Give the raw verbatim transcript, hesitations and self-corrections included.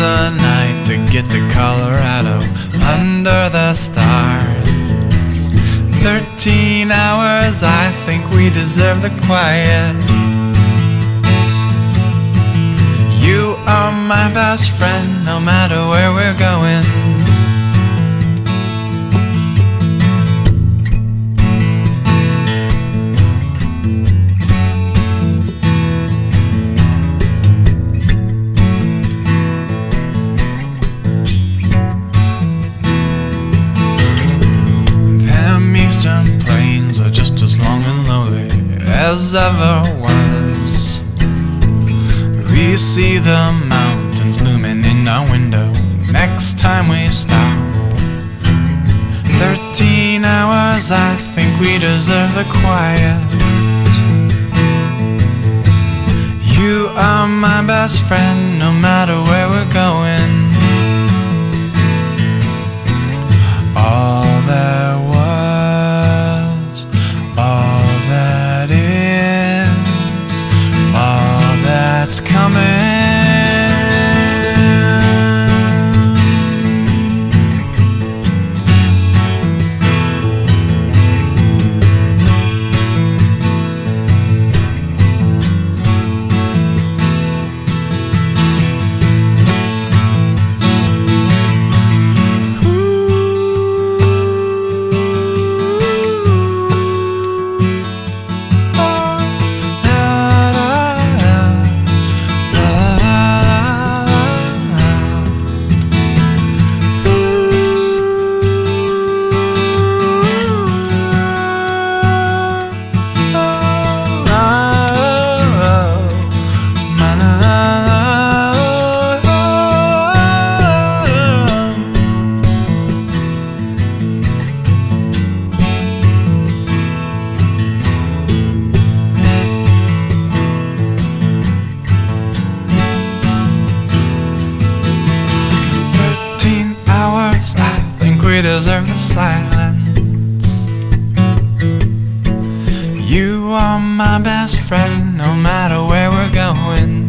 the night to get to Colorado under the stars. Thirteen hours, I think we deserve the quiet. You are my best friend, no matter where we're going. Eastern plains are just as long and lonely as ever was. We see the mountains looming in our window next time we stop. Thirteen hours, I think we deserve the quiet. You are my best friend, no matter where we're going. All there was, all that is, all that's coming. We deserve the silence. You are my best friend, no matter where we're going.